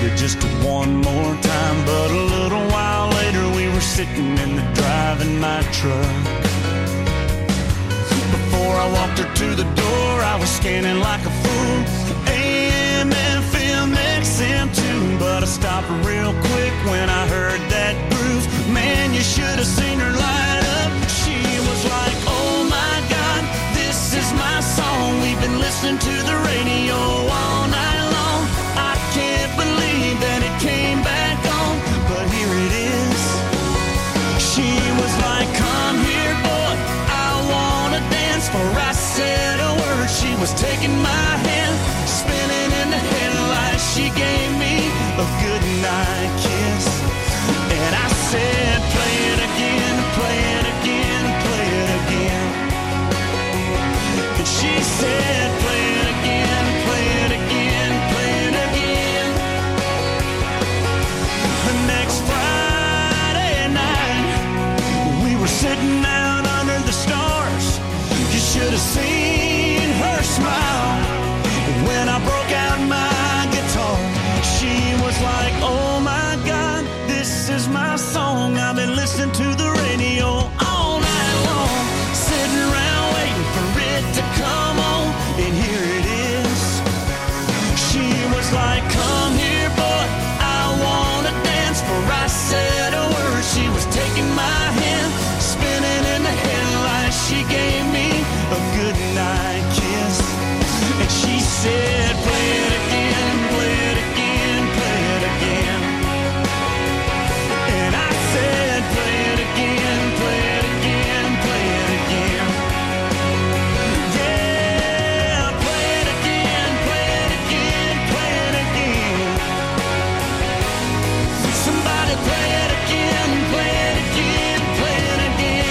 it just one more time. But a little while later we were sitting in the driving my truck. Before I walked her to the door, I was scanning like a fool. AM, FM, XM too. But I stopped real quick when I heard that groove. Man, you should have seen her light up. She was like, oh my God, this is my song. We've been listening to the radio all night long. I can't believe that it came back on, but here it is. She was like, come here, boy, I wanna dance. For I said a word, she was taking my hand, spinning in the headlights. She gave me a good night kiss, and I said, play it again, play it again, play it again. And she said, play it again, play it again, play it again. The next Friday night, we were sitting out under the stars. You should have seen her smile when I broke out my guitar. She was like, oh my God, this is my song. I've been listening to the radio all night long, sitting around waiting for it to come on, and here it is. She was like, come here, boy, I wanna dance. For I said a word, she was taking my hand, spinning in the headlights. She gave me a good night kiss, and she said, play it again, play it again, play it again. And I said, play it again, play it again, play it again. Yeah, play it again, play it again, play it again. Somebody play it again, play it again, play it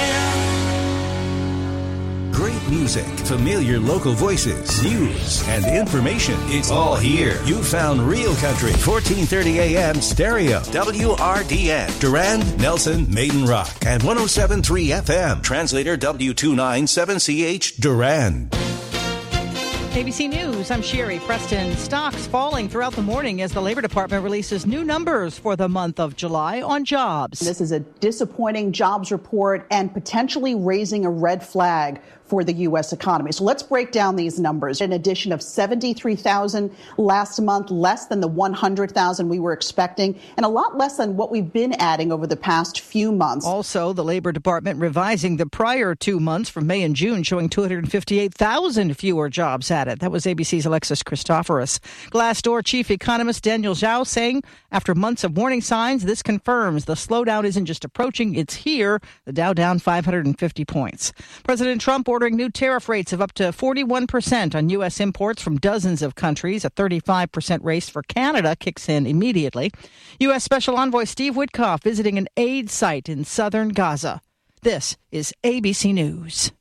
again. Great music, familiar local voices, news, and information. It's all here. You found Real Country, 1430 AM stereo, WRDN, Durand, Nelson, Maiden Rock, and 107.3 FM, translator W297CH, Durand. ABC News, I'm Sherry Preston. Stocks falling throughout the morning as the Labor Department releases new numbers for the month of July on jobs. This is a disappointing jobs report and potentially raising a red flag for the U.S. economy. So let's break down these numbers. An addition of 73,000 last month, less than the 100,000 we were expecting, and a lot less than what we've been adding over the past few months. Also, the Labor Department revising the prior 2 months from May and June, showing 258,000 fewer jobs added. That was ABC's Alexis Christoforous. Glassdoor chief economist Daniel Zhao saying, after months of warning signs, this confirms the slowdown isn't just approaching, it's here. The Dow down 550 points. President Trump ordering new tariff rates of up to 41% on U.S. imports from dozens of countries. A 35% raise for Canada kicks in immediately. U.S. Special Envoy Steve Witkoff visiting an aid site in southern Gaza. This is ABC News.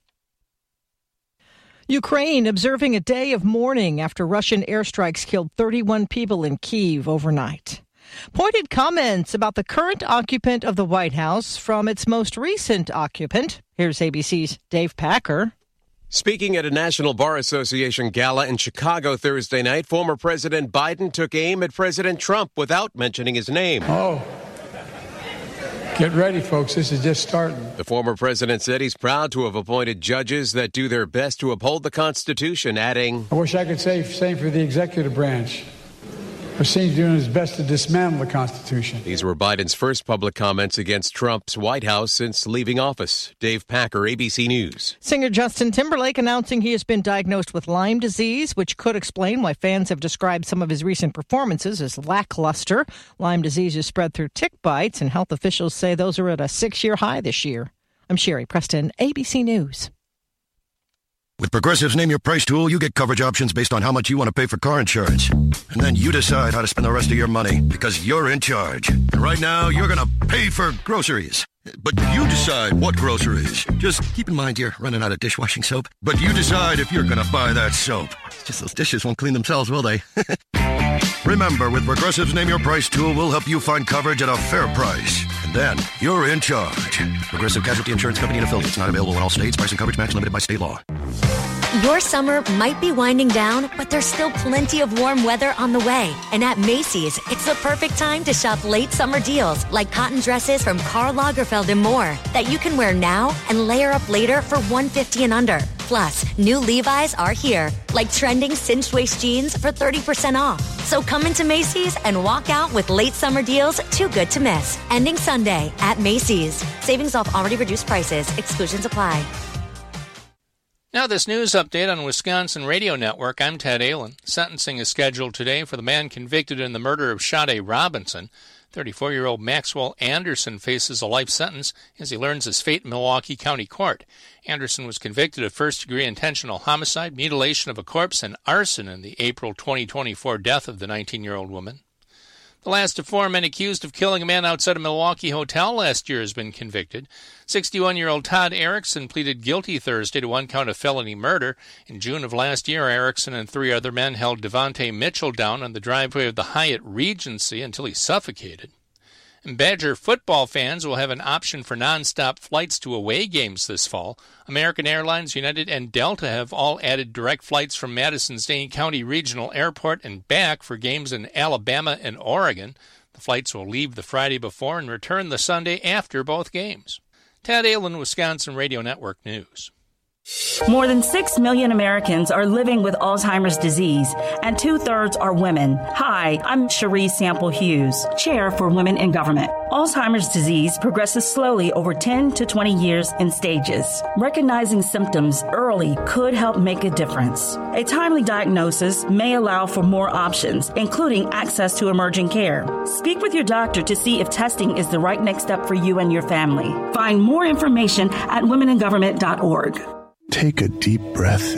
Ukraine observing a day of mourning after Russian airstrikes killed 31 people in Kyiv overnight. Pointed comments about the current occupant of the White House from its most recent occupant. Here's ABC's Dave Packer. Speaking at a National Bar Association gala in Chicago Thursday night, former President Biden took aim at President Trump without mentioning his name. Oh, get ready, folks. This is just starting. The former president said he's proud to have appointed judges that do their best to uphold the Constitution, adding, I wish I could say the same for the executive branch. Or seems doing his best to dismantle the Constitution. These were Biden's first public comments against Trump's White House since leaving office. Dave Packer, ABC News. Singer Justin Timberlake announcing he has been diagnosed with Lyme disease, which could explain why fans have described some of his recent performances as lackluster. Lyme disease is spread through tick bites, and health officials say those are at a 6-year high this year. I'm Sherry Preston, ABC News. With Progressive's Name Your Price tool, you get coverage options based on how much you want to pay for car insurance. And then you decide how to spend the rest of your money, because you're in charge. And right now, you're going to pay for groceries. But you decide what groceries. Just keep in mind you're running out of dishwashing soap. But you decide if you're going to buy that soap. It's just those dishes won't clean themselves, will they? Remember, with Progressive's Name Your Price tool, we'll help you find coverage at a fair price. And then you're in charge. Progressive Casualty Insurance Company and affiliates. Not available in all states. Price and coverage match limited by state law. Your summer might be winding down, but there's still plenty of warm weather on the way. And at Macy's, it's the perfect time to shop late summer deals like cotton dresses from Karl Lagerfeld and more that you can wear now and layer up later for $150 and under. Plus, new Levi's are here, like trending cinched waist jeans for 30% off. So come into Macy's and walk out with late summer deals too good to miss. Ending Sunday at Macy's. Savings off already reduced prices. Exclusions apply. Now this news update on Wisconsin Radio Network. I'm Ted Allen. Sentencing is scheduled today for the man convicted in the murder of Shade Robinson. 34-year-old Maxwell Anderson faces a life sentence as he learns his fate in Milwaukee County Court. Anderson was convicted of first-degree intentional homicide, mutilation of a corpse, and arson in the April 2024 death of the 19-year-old woman. The last of 4 men accused of killing a man outside a Milwaukee hotel last year has been convicted. 61-year-old Todd Erickson pleaded guilty Thursday to 1 count of felony murder. In June of last year, Erickson and 3 other men held Devontae Mitchell down on the driveway of the Hyatt Regency until he suffocated. And Badger football fans will have an option for nonstop flights to away games this fall. American Airlines, United, and Delta have all added direct flights from Madison-Dane County Regional Airport and back for games in Alabama and Oregon. The flights will leave the Friday before and return the Sunday after both games. Ted Allen, Wisconsin Radio Network News. More than 6 million Americans are living with Alzheimer's disease, and 2/3 are women. Hi, I'm Cherie Sample Hughes, Chair for Women in Government. Alzheimer's disease progresses slowly over 10 to 20 years in stages. Recognizing symptoms early could help make a difference. A timely diagnosis may allow for more options, including access to emerging care. Speak with your doctor to see if testing is the right next step for you and your family. Find more information at womeningovernment.org. Take a deep breath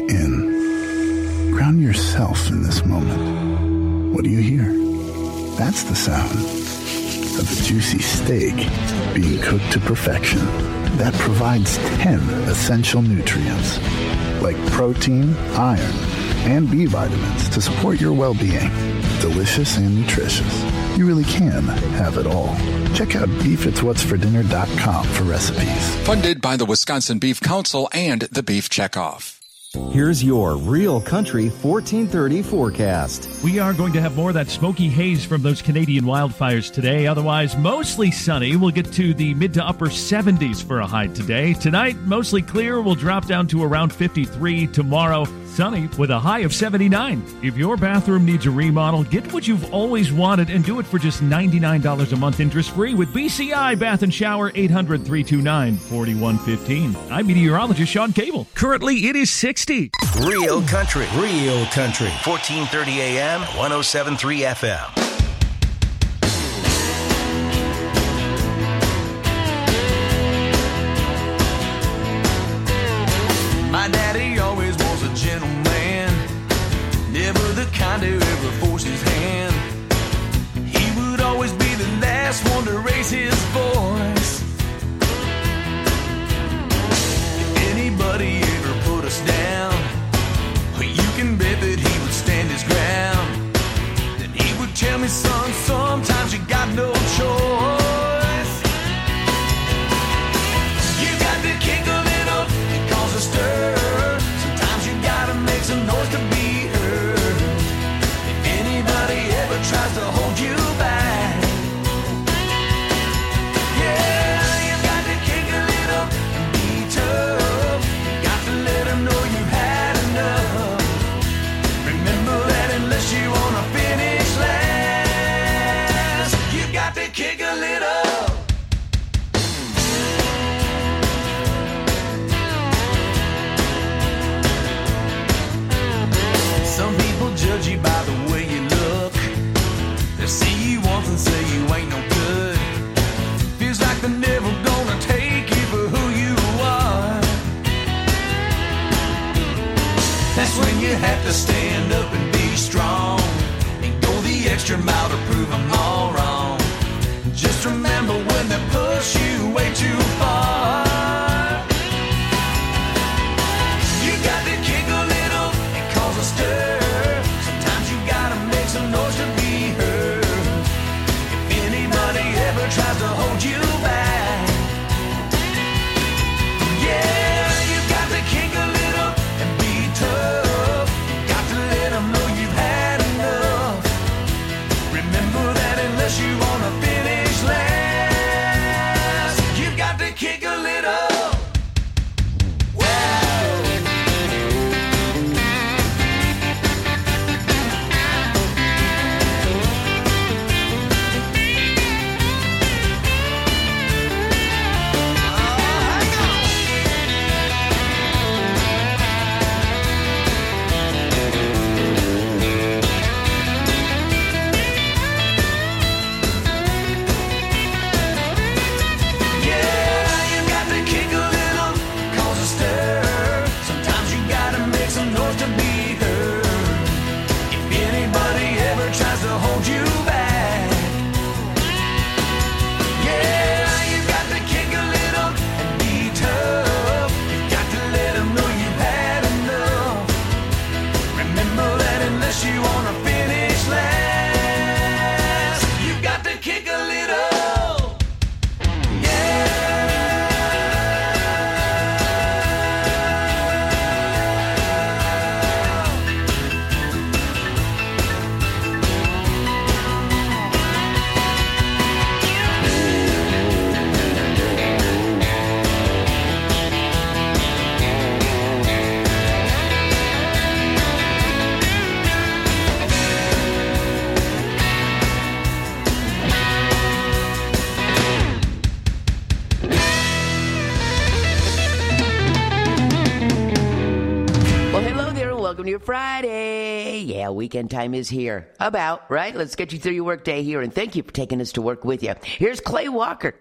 in. Ground yourself in this moment. What do you hear? That's the sound of a juicy steak being cooked to perfection that provides 10 essential nutrients like protein, iron, and B vitamins to support your well-being. Delicious and nutritious. You really can have it all. Check out beefitswhatsfordinner.com for recipes. Funded by the Wisconsin Beef Council and the Beef Checkoff. Here's your Real Country 1430 forecast. We are going to have more of that smoky haze from those Canadian wildfires today. Otherwise, mostly sunny. We'll get to the mid to upper 70s for a high today. Tonight, mostly clear. We'll drop down to around 53. Tomorrow, sunny with a high of 79. If your bathroom needs a remodel, get what you've always wanted and do it for just $99 a month interest-free with BCI Bath and Shower, 800-329-4115. I'm meteorologist Sean Cable. Currently, it is 60. Real Country. Real Country. 1430 AM, 107.3 FM. My daddy always was a gentleman, never the kind who ever forced his hand. He would always be the last one to raise his voice. If anybody ever put us down, well, you can bet that he would stand his ground. Then he would tell me, son, sometimes you got no choice. You got to kick a little and cause a stir. Sometimes you gotta make some noise to be heard. If anybody ever tries to hold you back, yeah, you got to kick a little and be tough. You got to let them know you've had enough. Remember that unless you wanna finish last, you got to kick a little. Some people judge you by the way you look. They see you once and say you ain't no good. Feels like they're never gonna take you for who you are. That's when you have to stand up and be strong and go the extra mile to prove them all wrong. Just remember when they push you way too far, you got to kick a little and cause a stir. Sometimes you gotta make some noise to be heard. If anybody ever tries to hold you back, yeah, you got to kick a little and be tough. Remember that unless you wanna finish last, you've got to kick a little. Friday. Yeah, weekend time is here. About, right? Let's get you through your work day here, and thank you for taking us to work with you. Here's Clay Walker.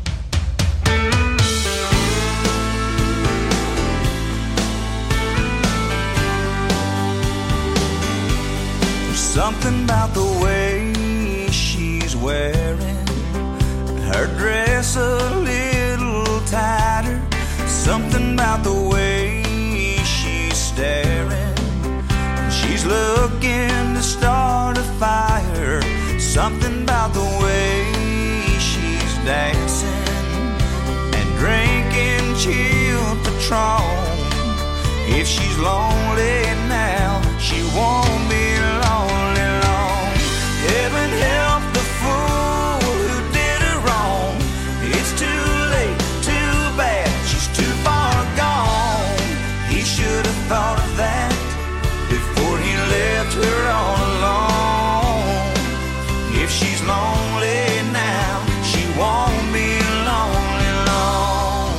There's something about the way she's wearing her dress a little tighter. Something about the way she's staring. She's looking to start a fire. Something about the way she's dancing and drinking chilled Patron. If she's lonely now, she won't be lonely long. Heaven help the fool who did her wrong. It's too late, too bad, she's too far gone. He should have thought of that before he left her all alone. If she's lonely now, she won't be lonely long.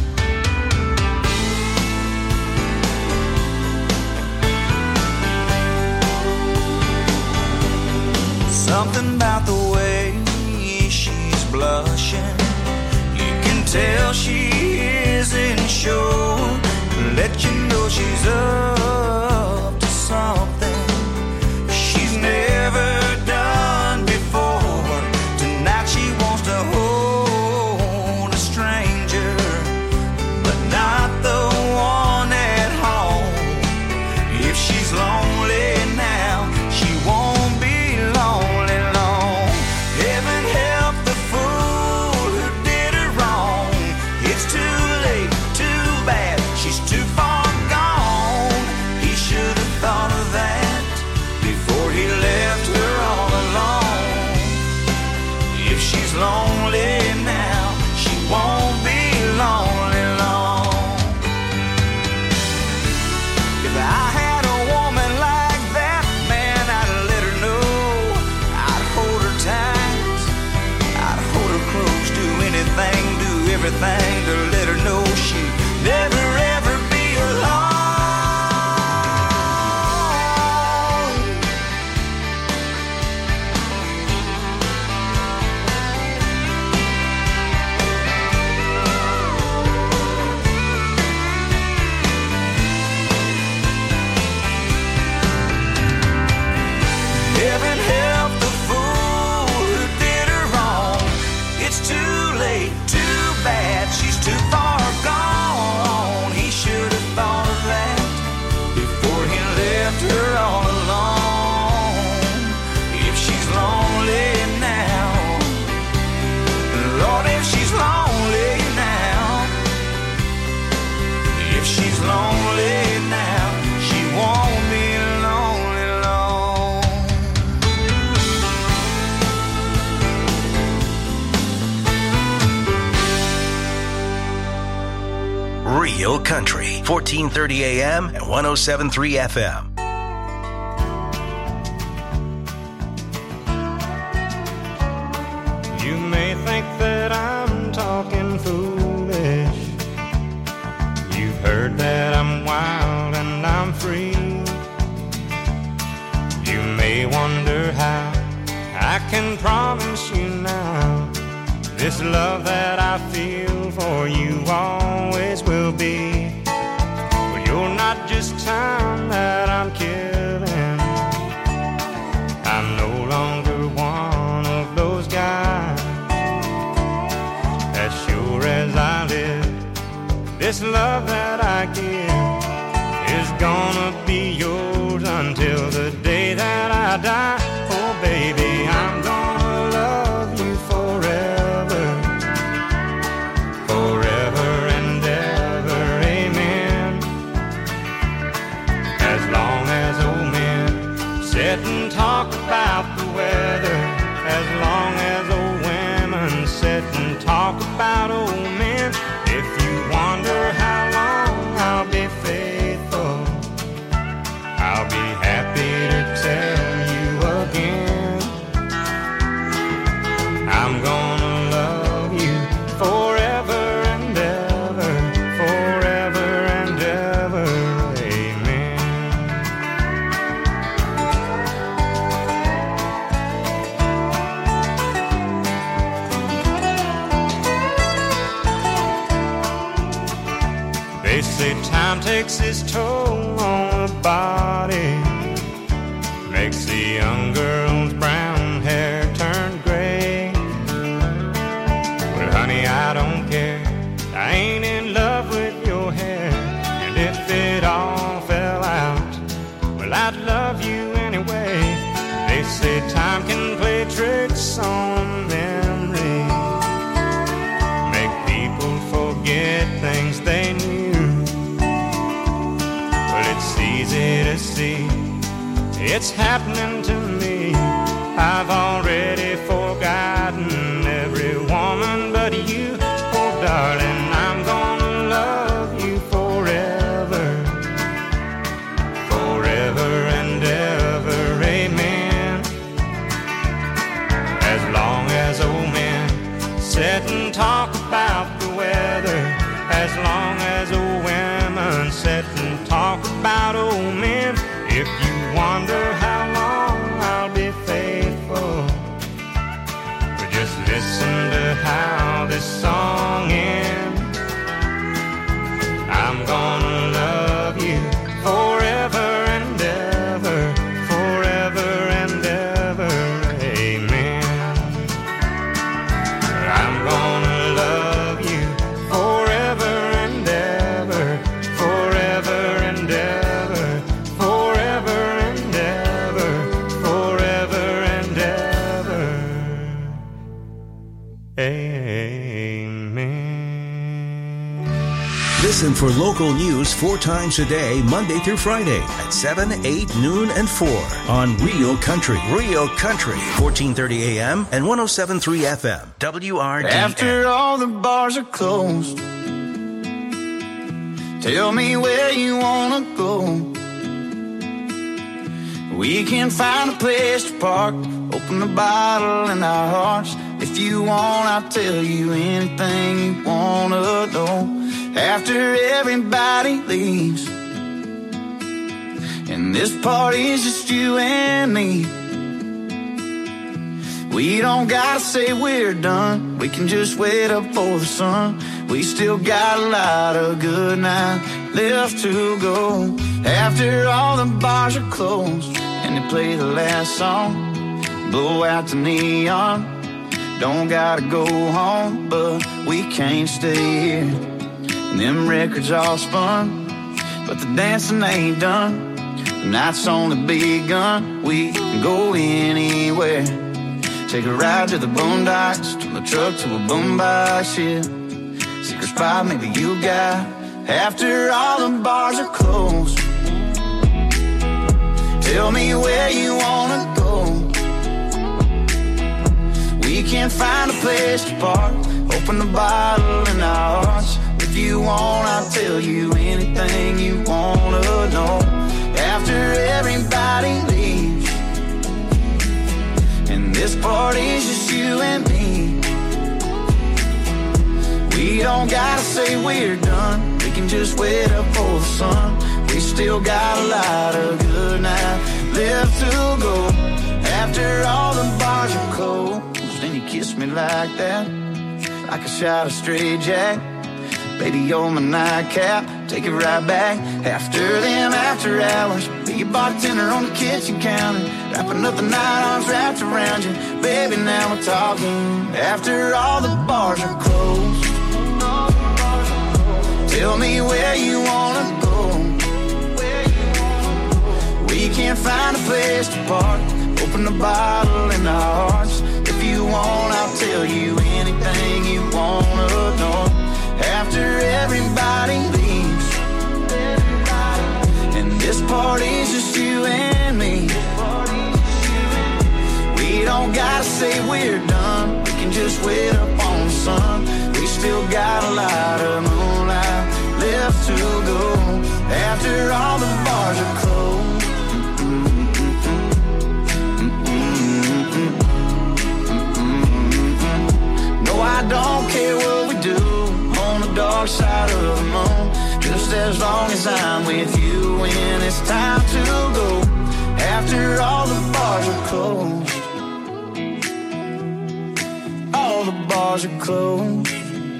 Something about the way she's blushing, you can tell she isn't sure. Let you know she's up to something she's never done before. Tonight she wants to hold a stranger, but not the one at home. If she's lonely now, she won't be lonely long. Heaven help the fool who did her wrong. It's too late, too bad, she's too far gone. He should have thought of that before he left her all alone. If she's lonely now, she won't be lonely long. If I had a woman like that, man, I'd let her know. I'd hold her tight, I'd hold her close, do anything, do everything to let her know she'd never ever be alone. Heaven help the fool who did her wrong. It's too late, too bad, she's too far gone. Real Country, 1430 AM and 107.3 FM. You may think that I'm talking foolish. You've heard that I'm wild and I'm free. You may wonder how I can promise you now this love that I feel for you always will be. But you're not just time that I'm killing. I'm no longer one of those guys. As sure as I live, this love that I give is gonna be yours until the day that I die. Oh baby, I'm gonna love you forever, forever and ever, amen. As long as old men sit and talk about the weather, as long as old women sit and talk about old men. If you wonder how long I'll be faithful, I'll be happy to tell you again. I'm gonna love you forever and ever, forever and ever, amen. They say time takes its toll on the body, makes the young girl's brown hair turn gray. Well, honey, I don't care. I ain't in love with your hair. And if it all fell out, well, I'd love you anyway. They say time can play tricks on memory, make people forget things they knew. It's easy to see, it's happening to me. I've already forgotten every woman but you. Oh darling, I'm gonna love you forever, forever and ever, amen. As long as old men sit and talk about the weather, as long as old women sit and talk about old men. If you wonder how long I'll be faithful, but just listen to how this song ends. I'm gonna love you forever and ever, forever and ever, amen. I'm gonna love you forever and ever, forever and ever, forever and ever, forever and ever, amen. Listen for local news 4 times a day, Monday through Friday at 7, 8, noon, and 4 on Real Country. Real Country, 1430 AM and 107.3 FM. WRDN. After all the bars are closed, tell me where you wanna go. We can find a place to park, open the bottle in our hearts. If you want, I'll tell you anything you wanna know. After everybody leaves, and this party's just you and me, we don't gotta say we're done, we can just wait up for the sun. We still got a lot of good night left to go. After all the bars are closed and they play the last song, blow out the neon. Don't gotta go home, but we can't stay here. And them records all spun, but the dancing ain't done. The night's only begun, we can go anywhere. Take a ride to the boondocks, turn the truck to a boombox, yeah. Secret spot maybe you got, after all the bars are closed. Tell me where you wanna go. We can find a place to park, open the bottle in our hearts. If you want, I'll tell you anything you wanna know. After everybody leaves, and this party's just you and me, we don't gotta say we're done. We can just wait up for the sun. We still got a lot of good night left to go. After all the bars are closed, and you kiss me like that, like a shot of straight jack. Baby, you're my nightcap, take it right back. After them after hours, be your bartender on the kitchen counter, wrapping up the night, arms wrapped around you. Baby, now we're talking. After all the bars are closed, tell me where you wanna go. We can't find a place to park. Open the bottle in our hearts. If you want, I'll tell you anything you wanna know. After everybody leaves, and this party's just you and me, we don't gotta say we're done. We can just wait up on the sun. We still got a lot of moonlight left to go. After all the bars are closed, no, I don't care what we do on the dark side of the moon, just as long as I'm with you when it's time to go. After all the bars are closed, all the bars are closed.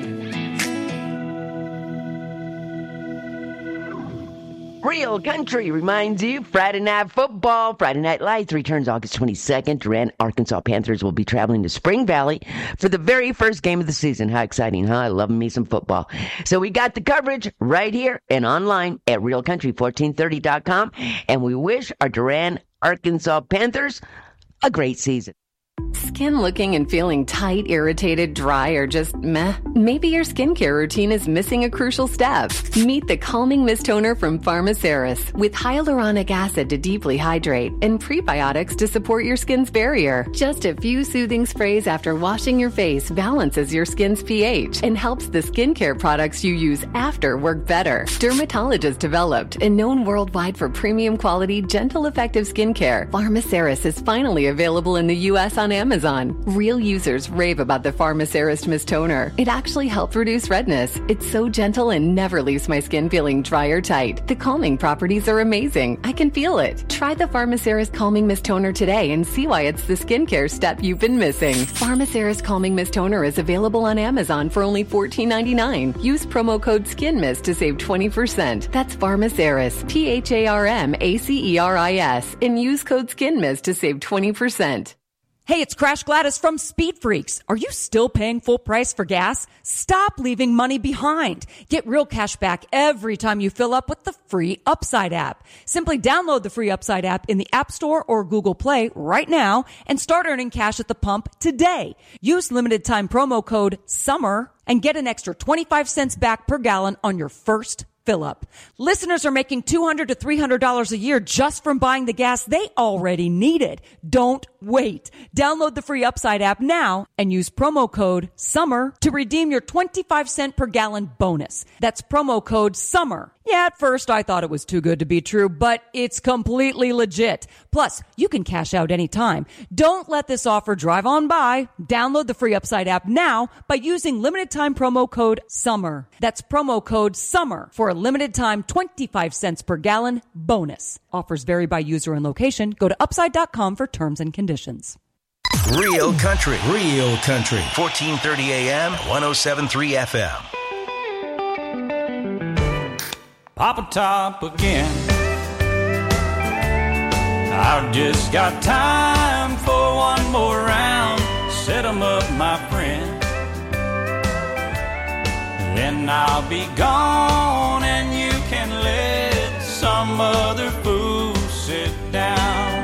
Real Country reminds you Friday Night Football. Friday Night Lights returns August 22nd. Durant Arkansas Panthers will be traveling to Spring Valley for the very first game of the season. How exciting, huh? I love me some football. So we got the coverage right here and online at realcountry1430.com. And we wish our Durant Arkansas Panthers a great season. Skin looking and feeling tight, irritated, dry, or just meh? Maybe your skincare routine is missing a crucial step. Meet the Calming Mist Toner from Pharmaceris with hyaluronic acid to deeply hydrate and prebiotics to support your skin's barrier. Just a few soothing sprays after washing your face balances your skin's pH and helps the skincare products you use after work better. Dermatologist developed and known worldwide for premium quality, gentle, effective skincare, Pharmaceris is finally available in the U.S. on Amazon. Real users rave about the Pharmaceris Mist Toner. It actually helps reduce redness. It's so gentle and never leaves my skin feeling dry or tight. The calming properties are amazing. I can feel it. Try the Pharmaceris Calming Mist Toner today and see why it's the skincare step you've been missing. Pharmaceris Calming Mist Toner is available on Amazon for only $14.99. Use promo code SKINMIST to save 20%. That's Pharmaceris, PHARMACERIS, and use code SKINMIST to save 20%. Hey, it's Crash Gladys from Speed Freaks. Are you still paying full price for gas? Stop leaving money behind. Get real cash back every time you fill up with the free Upside app. Simply download the free Upside app in the App Store or Google Play right now and start earning cash at the pump today. Use limited time promo code SUMMER and get an extra 25 cents back per gallon on your first fill up. Listeners are making $200 to $300 a year just from buying the gas they already needed. Don't wait. Download the free Upside app now and use promo code SUMMER to redeem your 25 cent per gallon bonus. That's promo code SUMMER. Yeah, at first I thought it was too good to be true, but it's completely legit. Plus, you can cash out anytime. Don't let this offer drive on by. Download the free Upside app now by using limited time promo code SUMMER. That's promo code SUMMER for a limited time 25 cents per gallon bonus. Offers vary by user and location. Go to upside.com for terms and conditions. Real Country. 1430 AM, 107.3 FM. Papa Top again. I've just got time for one more round. Set 'em up, my friend. Then I'll be gone and you can let some other fool sit down.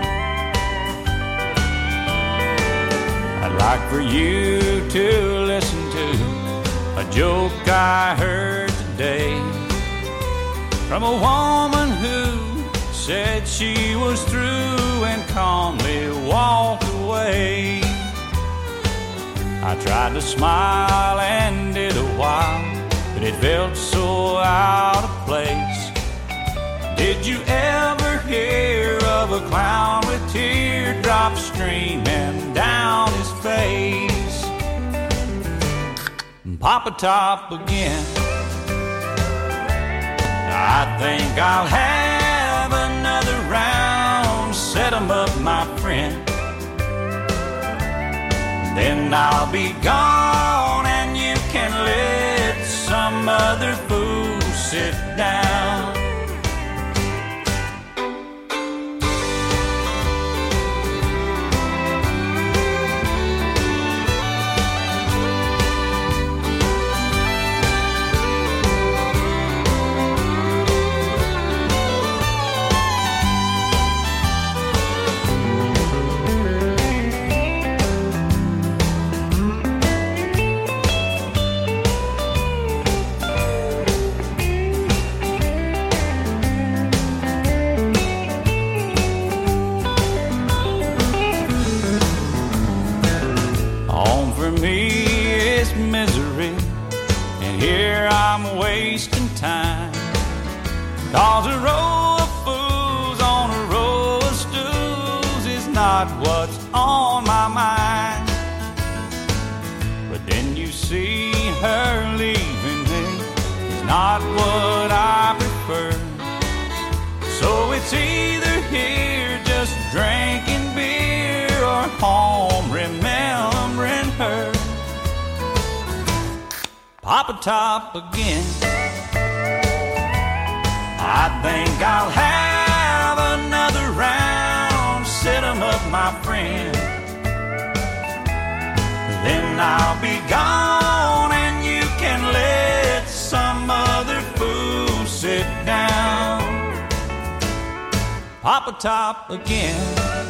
I'd like for you to listen to a joke I heard today from a woman who said she was through and calmly walked away. I tried to smile and did a while, but it felt so out of place. Did you ever hear of a clown with teardrops streaming down his face? Papa Top again. I think I'll have another round. Set 'em up, my friend. Then I'll be gone and you can let some other fool sit down. Time. Cause a row of fools on a row of stools is not what's on my mind. But then you see her leaving me, it's not what I prefer. So it's either here just drinking beer or home remembering her. Papa Top again. I think I'll have another round. Set 'em up, my friend. Then I'll be gone and you can let some other fool sit down. Papa Top again.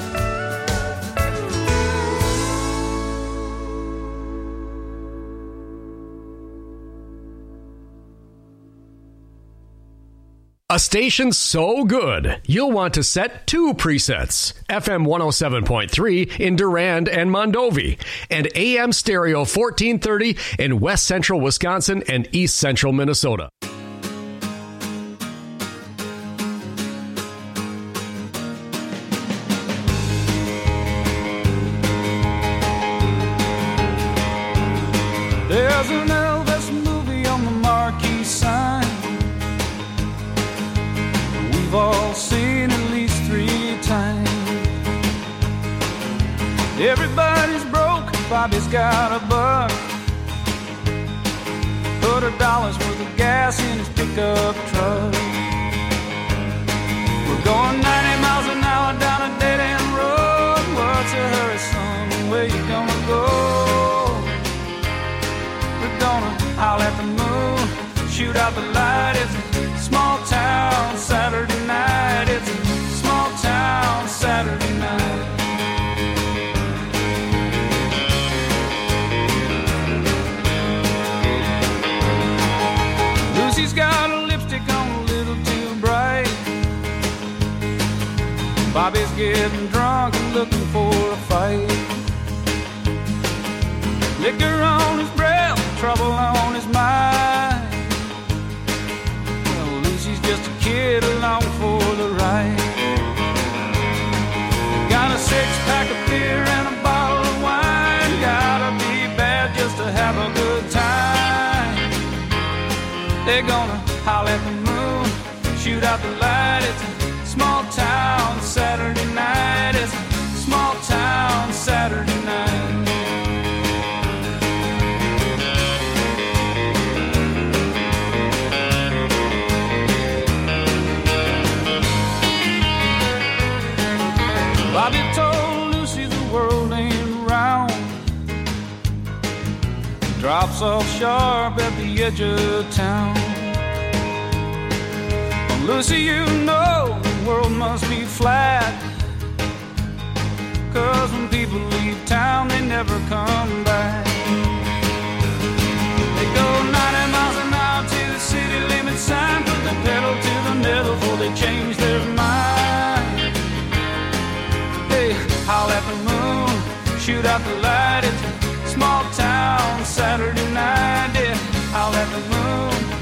A station so good, you'll want to set 2 presets. FM 107.3 in Durand and Mondovi, and AM stereo 1430 in West Central Wisconsin and East Central Minnesota. There's an Elvis movie on the marquee sign. We've all seen at least 3 times. Everybody's broke, Bobby's got a buck. Put $1 worth of gas in his pickup truck. We're going 90 miles an hour down a dead-end road. What's a hurry, son? Where you gonna go? We're gonna howl at the moon, shoot out the light. It's a small town Saturday night. It's a small town Saturday night. Lucy's got a lipstick on a little too bright. Bobby's getting drunk and looking for a fight. Liquor on his breath, trouble on his mind. Well, Lucy's just a kid along for the ride. Got a 6-pack of beer and a bottle of wine. Gotta be bad just to have a good time. They're gonna howl at the moon, shoot out the light. It's a small town Saturday night. It's a small town Saturday night. Bobby told Lucy the world ain't round. Drops off sharp at the edge of town. Well, Lucy, you know the world must be flat. 'Cause when people leave town, they never come back. They go 90 miles an hour to the city limit sign. Put the pedal to the metal before they change their mind. They howl at the moon, shoot out the light. It's a small town Saturday night. Yeah, howl at the moon,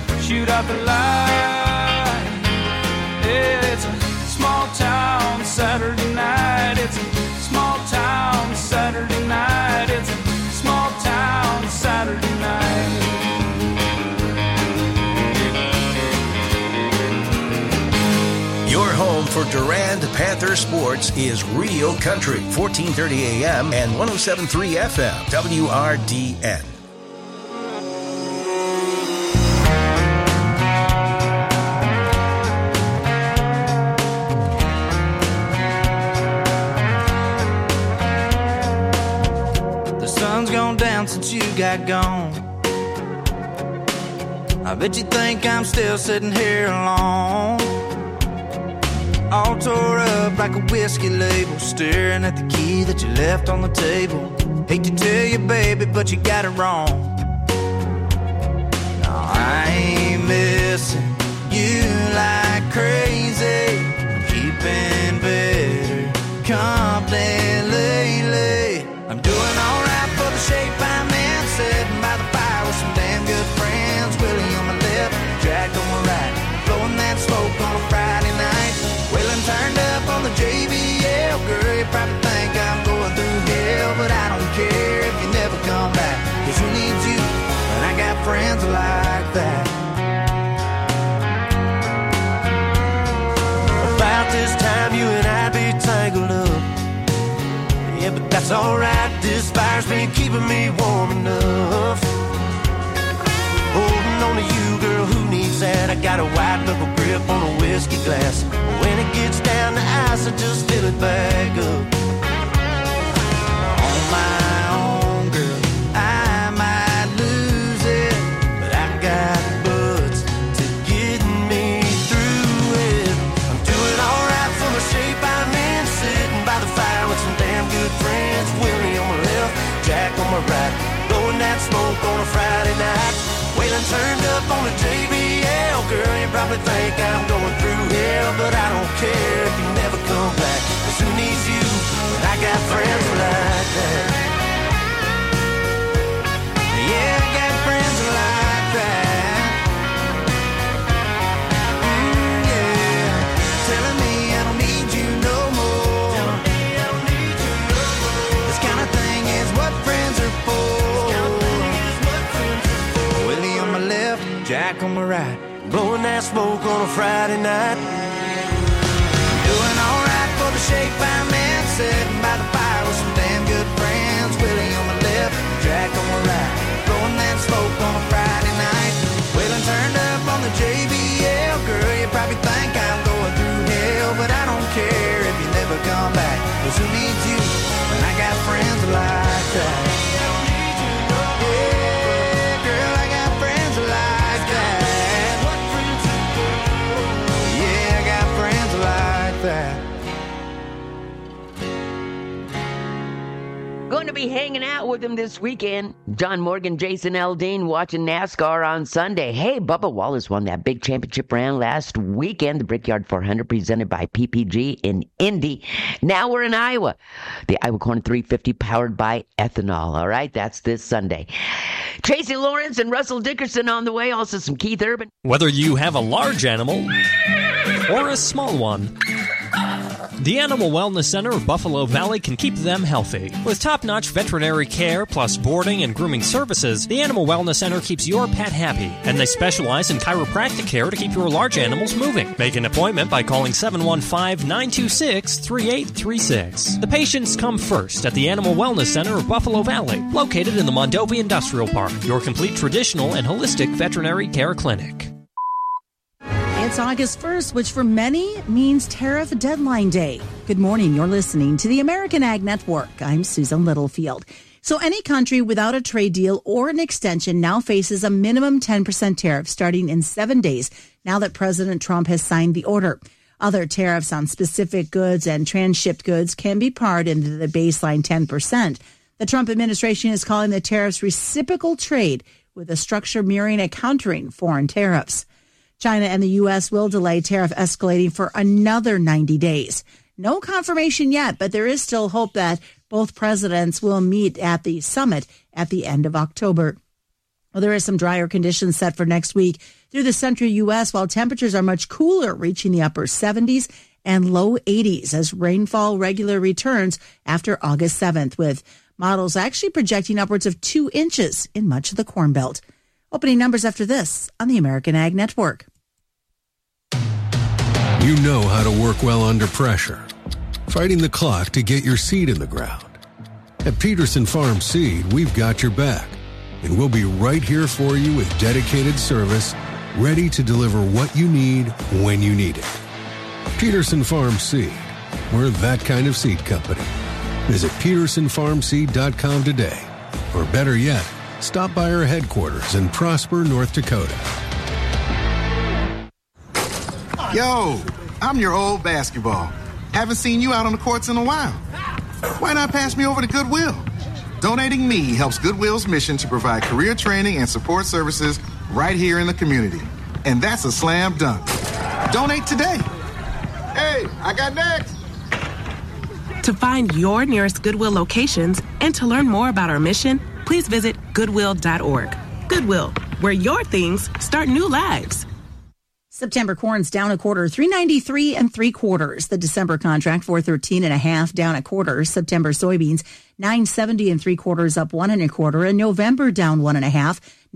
traffic light. Yeah, it's a small town Saturday night. It's a small town Saturday night. It's a small town Saturday night. Your home for Durand Panther sports is Real Country, 1430 AM and 107.3 FM, WRDN. The sun's gone down since you got gone. I bet you think I'm still sitting here alone, all tore up like a whiskey label, staring at the key that you left on the table. Hate to tell you, baby, but you got it wrong. No, I ain't missing you like crazy. Keeping better company lately. I'm doing alright for the shape I'm in, sitting by the fire with some damn good friends. Willie on my left, Jack on my right, blowing that smoke on a Friday night. Wheeling turned up on the JBL. Girl, you probably think I'm going through hell, but I don't care if you never come back, 'cause who needs you when I got friends like that? About this time you and I'd be tangled up. Yeah, but that's alright, this fire's been keeping me warm enough. Holding on to you, girl, who needs that? I got a white knuckle grip on a whiskey glass. When it gets down to ice, I just fill it back up. On my own, girl, I might lose it, but I got buds to get me through it. I'm doing alright for the shape I'm in, sitting by the fire with some damn good friends. Willie on my left, Jack on my right, blowing that smoke on a Friday night. Wailing turned up on the JBL. Girl, you probably think I'm going through hell, but I don't care if you never come back, 'cause who needs you when I got friends like that? Yeah, I got friends like that. Yeah, telling me I don't need you no more. This kind of thing is what friends are for. Willie on my left, Jack on my right, blowing that smoke on a Friday night. Doing alright for the shape I'm in, sitting by the fire with some damn good friends. Willie on my left, Jack on my right, blowing that smoke on a Friday night. Wheeling turned up on the JBL. Girl, you probably think I'm going through hell, but I don't care if you never come back, 'cause who needs you when I got friends like that? Going to be hanging out with him this weekend. John Morgan, Jason Aldean watching NASCAR on Sunday. Hey, Bubba Wallace won that big championship round last weekend. The Brickyard 400 presented by PPG in Indy. Now we're in Iowa. The Iowa Corner 350 powered by ethanol. All right, that's this Sunday. Tracy Lawrence and Russell Dickerson on the way. Also some Keith Urban. Whether you have a large animal or a small one, the Animal Wellness Center of Buffalo Valley can keep them healthy. With top-notch veterinary care plus boarding and grooming services, the Animal Wellness Center keeps your pet happy. And they specialize in chiropractic care to keep your large animals moving. Make an appointment by calling 715-926-3836. The patients come first at the Animal Wellness Center of Buffalo Valley, located in the Mondovi Industrial Park, your complete traditional and holistic veterinary care clinic. It's August 1st, which for many means Tariff Deadline Day. Good morning. You're listening to the American Ag Network. I'm Susan Littlefield. So any country without a trade deal or an extension now faces a minimum 10% tariff starting in 7 days now that President Trump has signed the order. Other tariffs on specific goods and transshipped goods can be parred into the baseline 10%. The Trump administration is calling the tariffs reciprocal trade, with a structure mirroring a countering foreign tariffs. China and the U.S. will delay tariff escalating for another 90 days. No confirmation yet, but there is still hope that both presidents will meet at the summit at the end of October. Well, there is some drier conditions set for next week through the central U.S., while temperatures are much cooler, reaching the upper 70s and low 80s as rainfall regular returns after August 7th, with models actually projecting upwards of 2 inches in much of the Corn Belt. Opening numbers after this on the American Ag Network. You know how to work well under pressure, fighting the clock to get your seed in the ground. At Peterson Farm Seed, we've got your back, and we'll be right here for you with dedicated service, ready to deliver what you need when you need it. Peterson Farm Seed, we're that kind of seed company. Visit PetersonFarmSeed.com today, or better yet, stop by our headquarters in Prosper, North Dakota. Yo, I'm your old basketball. Haven't seen you out on the courts in a while. Why not pass me over to Goodwill? Donating me helps Goodwill's mission to provide career training and support services right here in the community. And that's a slam dunk. Donate today. Hey, I got next. To find your nearest Goodwill locations and to learn more about our mission, please visit Goodwill.org. Goodwill, where your things start new lives. September corn's down a quarter, 393 3/4. The December contract, 413.5, down a quarter. September soybeans, 970 3/4, up 1 1/4. And November down 1.5,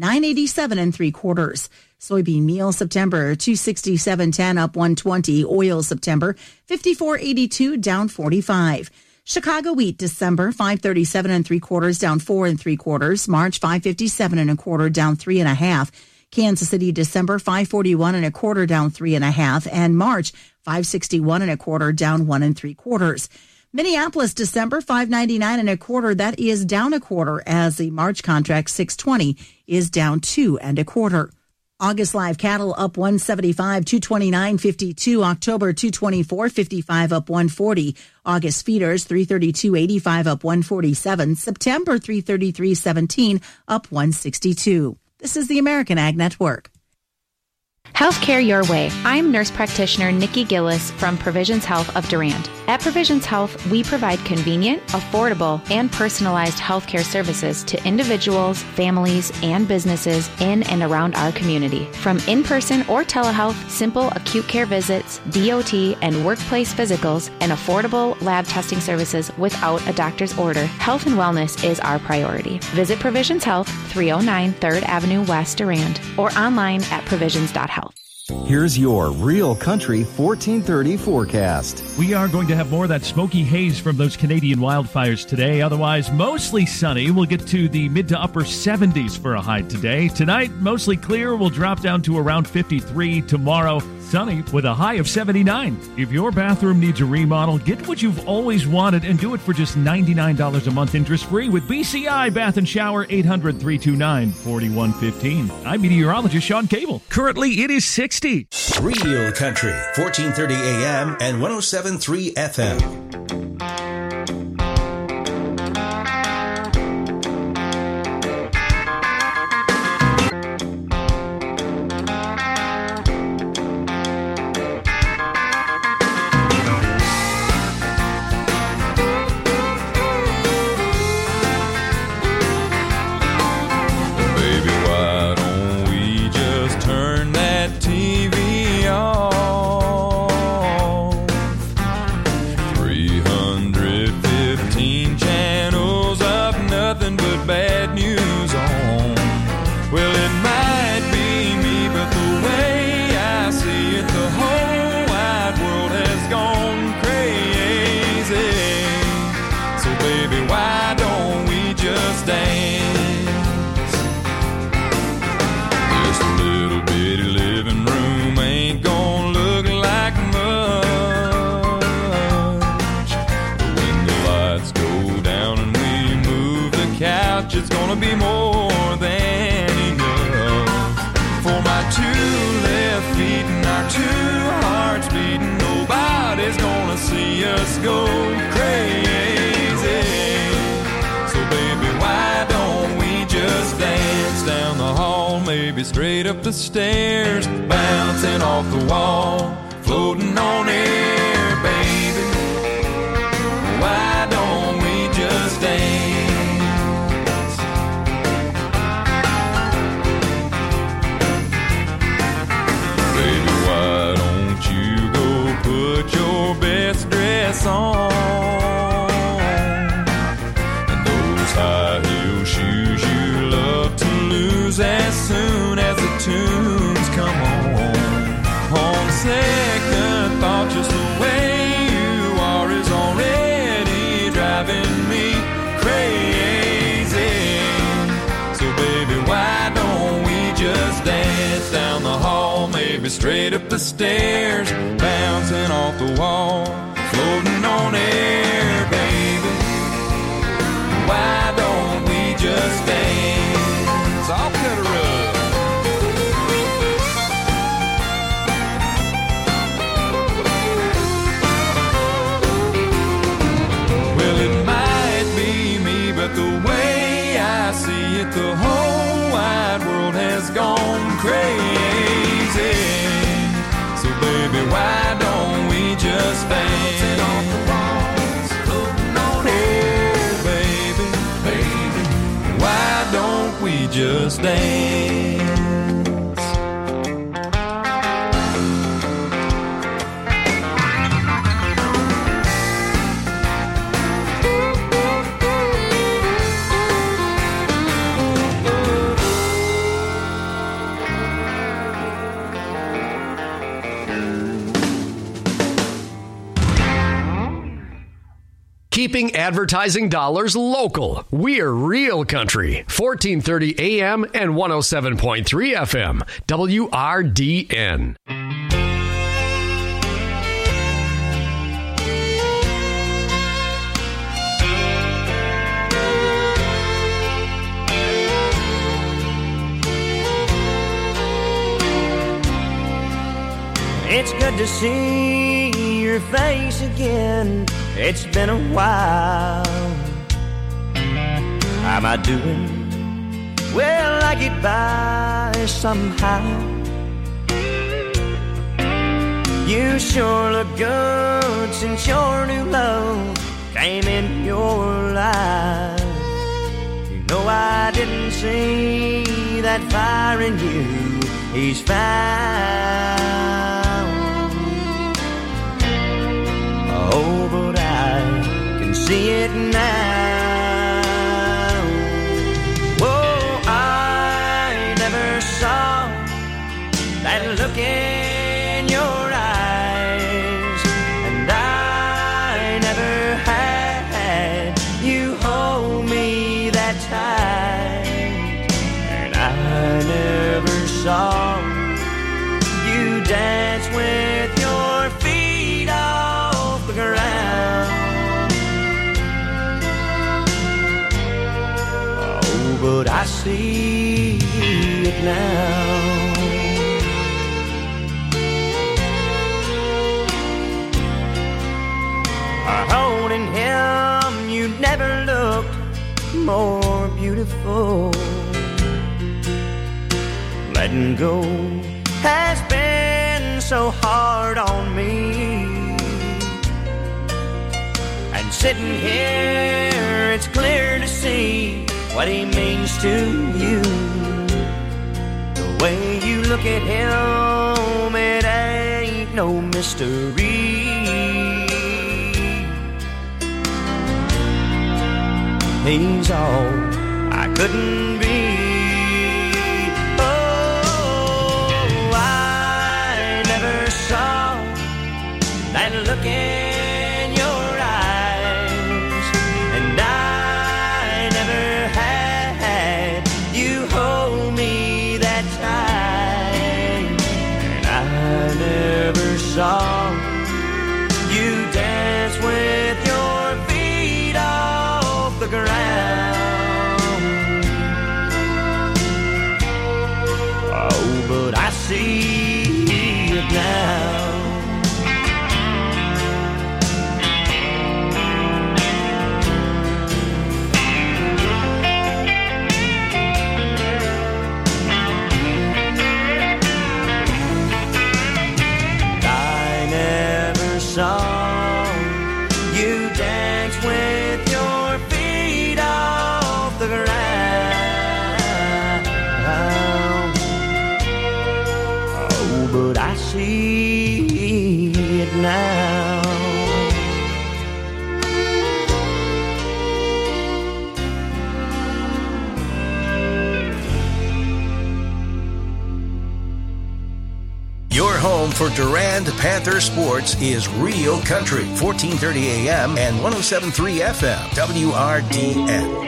987 3/4. Soybean meal September 267.10, up 120. Oil September 54.82, down 45. Chicago wheat December 537 3/4, down 4 3/4. March 557 1/4, down 3.5. Kansas City December 541 1/4, down 3.5, and March 561 1/4, down 1 3/4. Minneapolis December 599 1/4, that is down a quarter, as the March contract 620 is down 2 1/4. August live cattle up 175, 229.52. October 224.55, up 140. August feeders 332.85, up 147. September 333.17, up 162. This is the American Ag Network. Healthcare your way. I'm nurse practitioner Nikki Gillis from Provisions Health of Durand. At Provisions Health, we provide convenient, affordable, and personalized healthcare services to individuals, families, and businesses in and around our community. From in-person or telehealth, simple acute care visits, DOT, and workplace physicals, and affordable lab testing services without a doctor's order, health and wellness is our priority. Visit Provisions Health, 309 3rd Avenue West, Durand, or online at provisions.health. Here's your Real Country 1430 forecast. We are going to have more of that smoky haze from those Canadian wildfires today. Otherwise, mostly sunny. We'll get to the mid to upper 70s for a high today. Tonight, mostly clear. We'll drop down to around 53. Tomorrow, sunny with a high of 79. If your bathroom needs a remodel, get what you've always wanted and do it for just $99 a month interest-free with BCI Bath and Shower, 800-329-4115. I'm meteorologist Sean Cable. Currently, it is 60. Real Country, 1430 AM and 107.3 FM. It's gonna be more than enough for my 2 left feet and our 2 hearts beating. Nobody's gonna see us go crazy. So baby, why don't we just dance down the hall, maybe straight up the stairs, bouncing off the wall, floating on air, baby. Why don't we just dance? blues as soon as the tunes come on. On second thought, just the way you are is already driving me crazy. So baby, why don't we just dance down the hall, maybe straight up the stairs, bouncing off the wall, floating on air, baby. Why don't we just dance? I'll cut a rug. Well, it might be me, but the way I see it, the whole wide world has gone crazy. So baby, why don't we just dance? Off the walls, floating on air, baby, baby. Why don't we just dance? Keeping advertising dollars local. We're Real Country. 1430 AM and 107.3 FM. WRDN. It's good to see your face again. It's been a while. How am I doing? Well, I get by somehow. You sure look good since your new love came in your life. You know I didn't see that fire in you. He's found. Oh, but I can see it now. Oh, I never saw that look in your eyes, and I never had you hold me that tight, and I never saw you dance with your feet off the ground. Oh, but I see it now. Holding him, you never looked more beautiful. Letting go has been so hard on me. And sitting here, it's clear to see what he means to you. The way you look at him, it ain't no mystery. He's all I couldn't be. Oh, I never saw that look in your eyes, and I never had you hold me that tight, and I never saw you dance with your feet off the ground. Oh, but I see it now. I never saw you dance with your feet off the ground. Oh, but I see it now. home for Durand Panther sports is Real Country, 1430 AM and 107.3 FM, WRDN.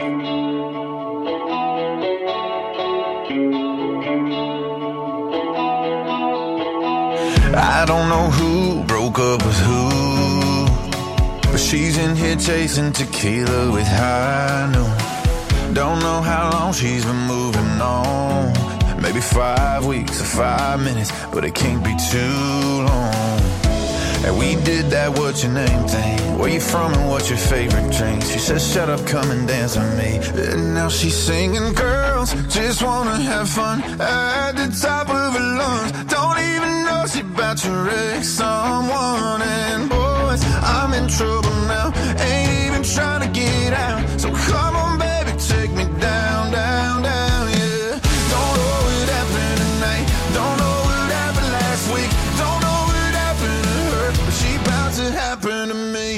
I don't know who broke up with who, but she's in here chasing tequila with high noon. Don't know how long she's been moving on. Maybe 5 weeks or 5 minutes, but it can't be too long. And we did that what's your name thing. Where you from and what's your favorite drink? She says shut up, come and dance with me. And now she's singing, girls just wanna have fun at the top of her lungs. Don't even know she about to wreck someone. And boys, I'm in trouble now, ain't even trying to get out. So come on baby, take me down, down, down, yeah. Don't know what happened tonight, don't know what happened last week, don't know what happened to her, but she about to happen to me.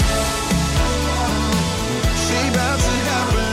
She about to happen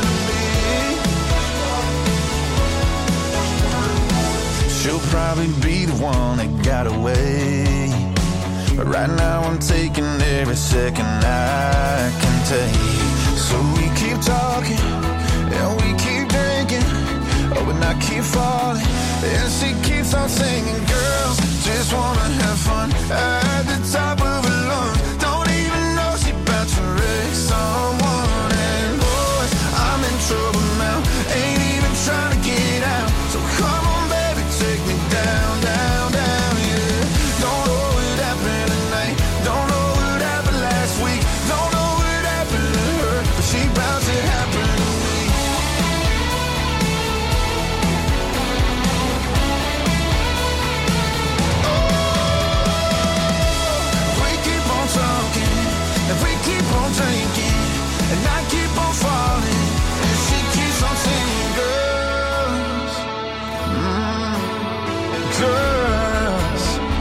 to me. She'll probably be the one that got away, but right now I'm taking every second I can take. So we keep talking and we keep drinking, oh, and I keep falling, and she keeps on singing. Girls just wanna have fun at the top of her lungs. Don't even know she about to wreck someone. And boys, I'm in trouble now, ain't even trying to get out. So come on baby, take me down, down, down, yeah. Don't know what happened tonight, don't know what happened last week, don't know what happened to her, but she about to happen to me. If we keep on drinking, and I keep on falling, and she keeps on singing, girls, girls,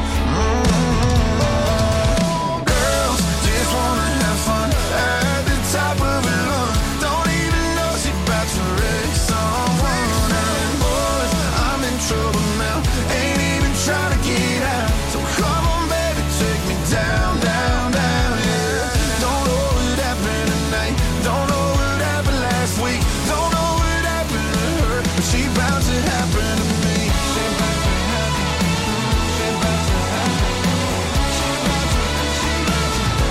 girls just wanna have fun at the top of her lungs. Don't even know she about to wreck someone. And boys, I'm in trouble now, ain't even trying to get out. So come on baby, take me down, down, down, yeah. Don't know what happened tonight, don't know what happened last week, don't know what happened to her, but she about to happen to me. She about to happen, she about to happen, she about to, she about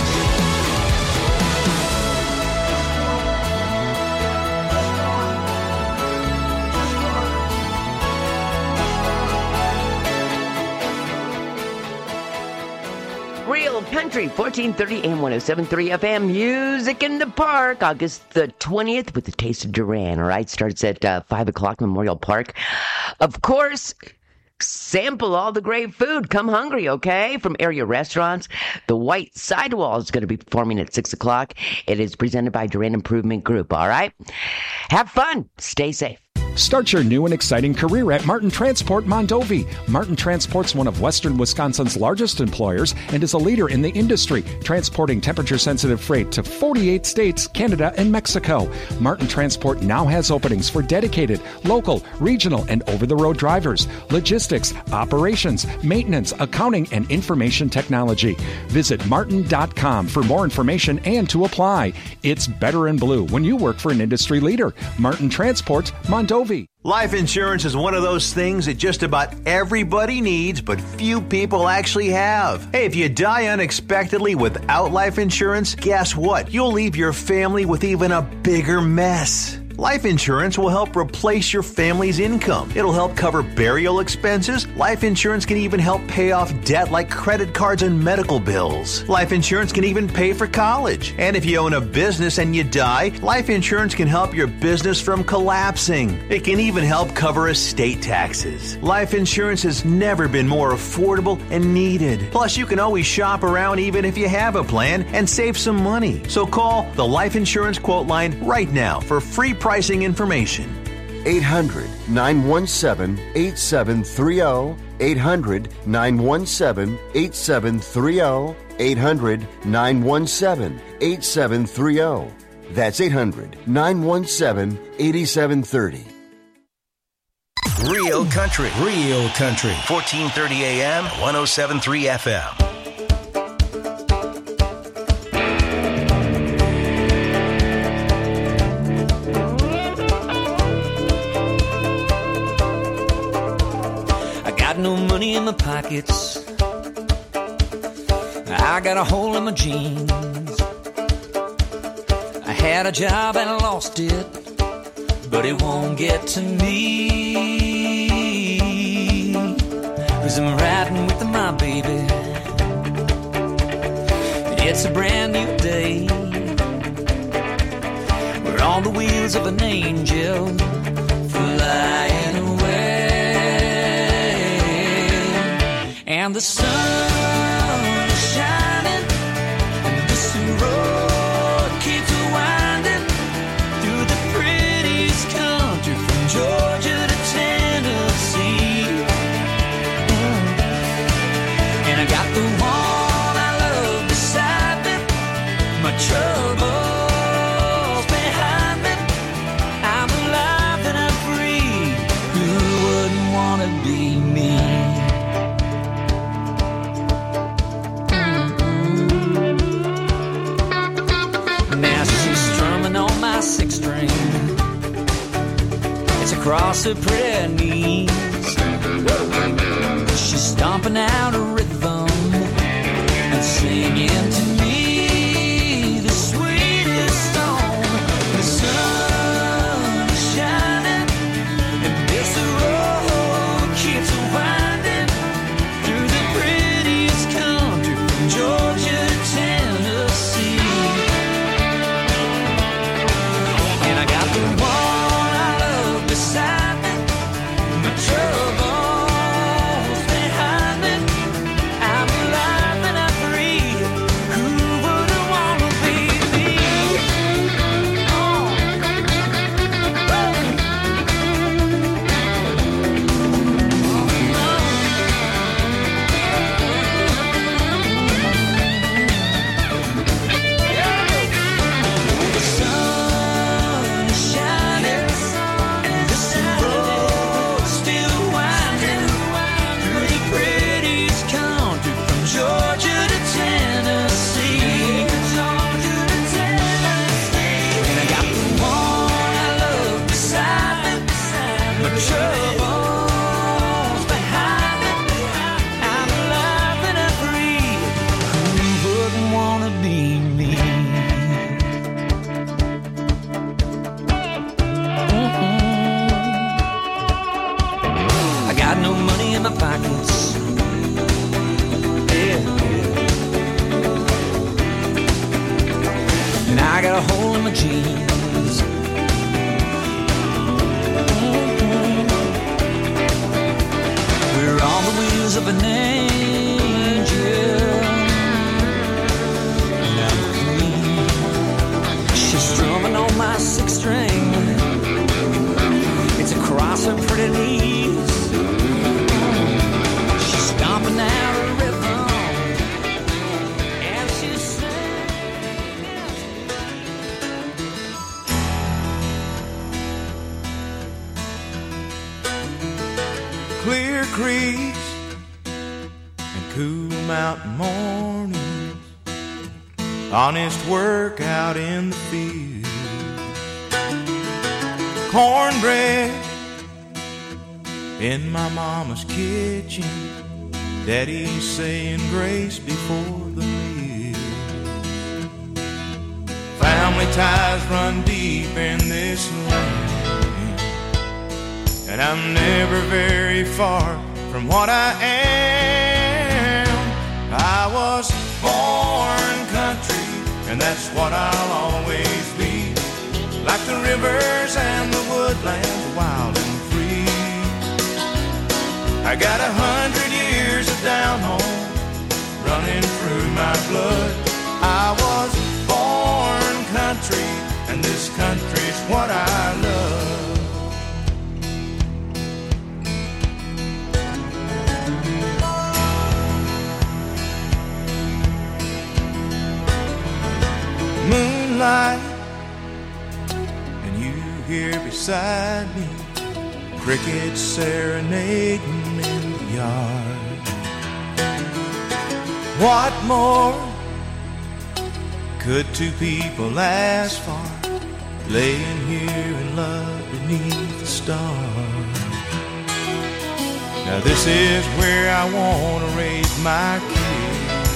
Real Country, 1430 AM 107.3 FM, Music in the Park, August the 20th with the Taste of Durand. All right, starts at 5 o'clock, Memorial Park. Of course, sample all the great food. Come hungry, okay? From area restaurants. The White Sidewall is going to be performing at 6 o'clock. It is presented by Durand Improvement Group, all right? Have fun. Stay safe. Start your new and exciting career at Martin Transport Mondovi. Martin Transport's one of Western Wisconsin's largest employers and is a leader in the industry, transporting temperature-sensitive freight to 48 states, Canada, and Mexico. Martin Transport now has openings for dedicated, local, regional, and over-the-road drivers, logistics, operations, maintenance, accounting, and information technology. Visit martin.com for more information and to apply. It's better in blue when you work for an industry leader. Martin Transport Mondovi. Life insurance is one of those things that just about everybody needs, but few people actually have. Hey, if you die unexpectedly without life insurance, guess what? You'll leave your family with even a bigger mess. Life insurance will help replace your family's income. It'll help cover burial expenses. Life insurance can even help pay off debt like credit cards and medical bills. Life insurance can even pay for college. And if you own a business and you die, life insurance can help your business from collapsing. It can even help cover estate taxes. Life insurance has never been more affordable and needed. Plus, you can always shop around even if you have a plan and save some money. So call the Life Insurance Quote Line right now for free pricing information. 800-917-8730. 800-917-8730. 800-917-8730. That's 800-917-8730. Real Real country. Real country. 1430 AM, 107.3 FM. No money in my pockets, I got a hole in my jeans. I had a job and I lost it, but it won't get to me, 'cause I'm riding with my baby. It's a brand new day, we're on the wheels of an angel flying away. And the sun is shining, and this road keeps winding through the prettiest country from Georgia to Tennessee. And I got the one I love beside me, my troubles behind me. I'm alive and I'm free, who wouldn't want to be me? Six string, it's across her pretty knees. She's stomping out a rhythm and singing to me the sweetest song. The sun is shining and this road keeps winding through the prettiest country from Georgia to Tennessee. Beside me, my troubles behind me. I'm alive and I'm free. Who wouldn't want to be me? The sun is shining. Georgia to Tennessee. And I got the one I love beside me, my troubles behind me. I'm alive and I'm free. Who wouldn't want to be me? I got no money in my pockets, and I got a hole in my jeans. We're on the wheels of an angel. She's strumming on my six string. It's across her pretty knees. She's stomping out a rhythm, and she's clear creeks and cool mountain mornings, honest work out in the field, cornbread in my mama's kitchen, daddy saying grace before the meal. Family ties run deep in this land, and I'm never very far from what I am. I was born country, and that's what I'll always be. Like the rivers and the woodlands, wild and free. I got 100 years of down home running through my blood. I was born country, and this country's what I love. Moonlight, and you here beside me, crickets serenading in the yard. What more could two people ask for, laying here in love beneath the stars? Now this is where I want to raise my kids,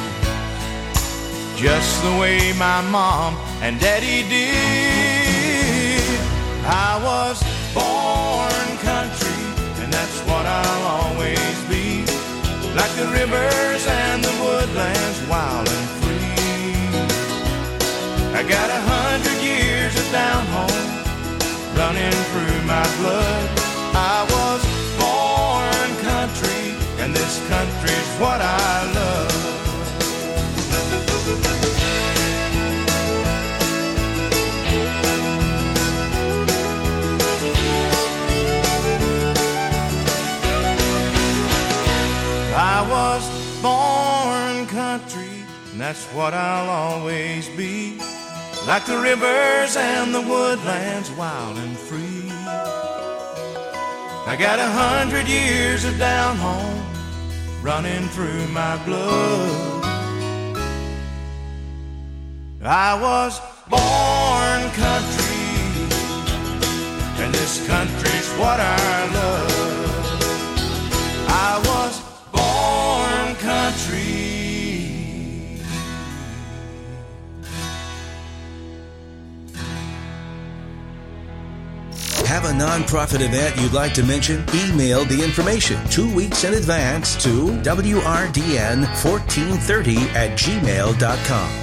just the way my mom and daddy did. I was born country, and that's what I'll always be, like the rivers and the woodlands, wild and free. I got 100 years of down home running through my blood. I was born country, and this country's what I love. I was born country, and that's what I'll always be, like the rivers and the woodlands, wild and free. I got 100 years of down home running through my blood. I was born country, and this country's what I love. I was born country. Have a nonprofit event you'd like to mention? Email the information 2 weeks in advance to wrdn1430@gmail.com.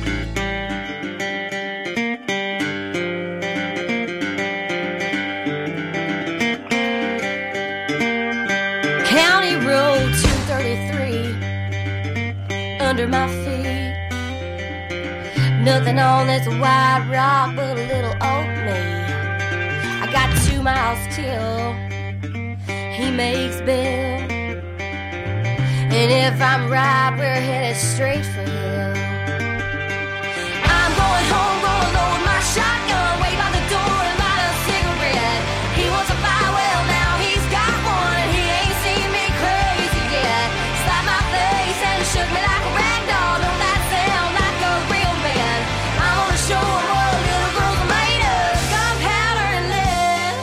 County Road 233 under my feet. Nothing on this white rock but a little oatmeal. I got 2 miles till he makes bail, and if I'm right, we're headed straight for hell. I'm going home, gonna load my shotgun, wait by the door and light a cigarette. He wants a fire, well now he's got one, and he ain't seen me crazy yet. Slapped my face and shook me like a rag doll. Don't that sound like a real man? I'm gonna show him what little girls are made of. Gunpowder and lead.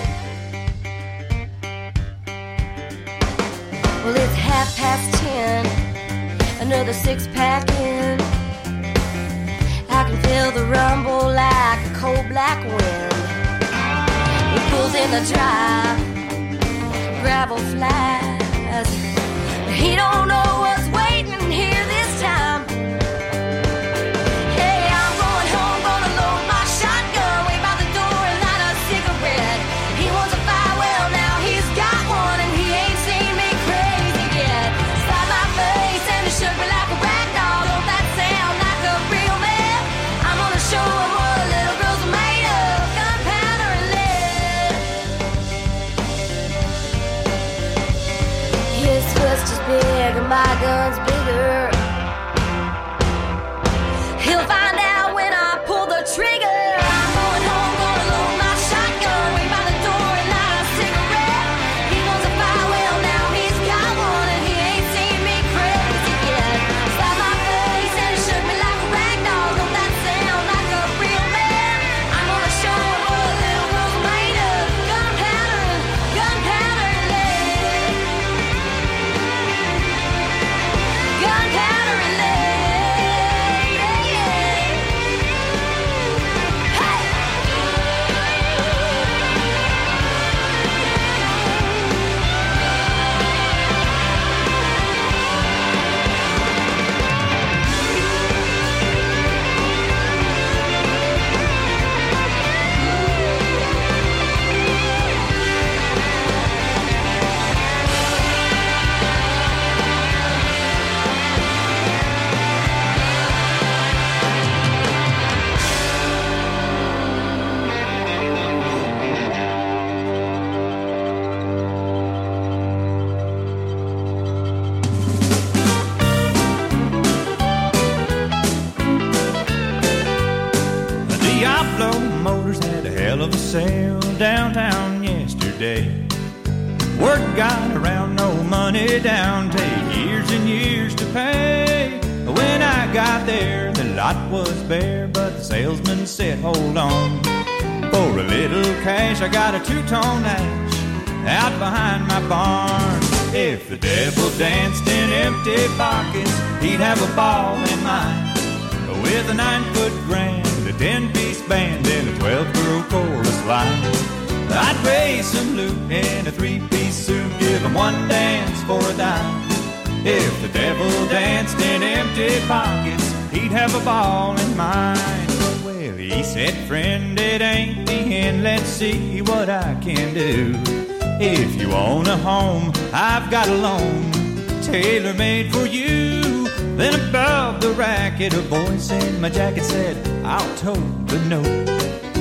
Well, it's 10:30, another 6-pack in. I can feel the rumble like a cold black wind. He pulls in the drive, gravel flies. He don't know what's waiting here this time. Hey, I'm going home, gonna load my shotgun, wait by the door and light a cigarette. He wants a fire, well now he's got one, and he ain't seen me crazy yet. Slapped my face and it shook me like a rag doll. Don't that sound like a real man? I'm gonna show him what little girls are made of. Gunpowder and lead. His fist is big and my gun's bigger. He'll find out when I pull the trigger. I'm going home, gonna load my shotgun, wait by the door and light a cigarette. He wants a fire, well now he's got one, and he ain't seen me crazy yet. Slapped my face and it shook me like a rag doll. Don't that sound like a real man? I'm gonna show him what little girls are made of. Gunpowder and lead. Gunpowder and lead. Yeah, yeah. Hey! The Diablo Motors had a hell of a sale downtown yesterday. Word got around, no money down, take years and years to pay. When I got there, the lot was bare, but the salesman said, hold on. For a little cash, I got a two-tone ash out behind my barn. If the devil danced in empty pockets, he'd have a ball in mine. With a 9-foot grand, a 10-piece band, and a 12-girl chorus line. I'd raise some loot in a 3-piece suit, give him one dance for a dime. If the devil danced in empty pockets, he'd have a ball in mine. Well, he said, friend, it ain't the end, let's see what I can do. If you own a home, I've got a loan, tailor-made for you. Then above the racket, a voice in my jacket said, I'll tote the note.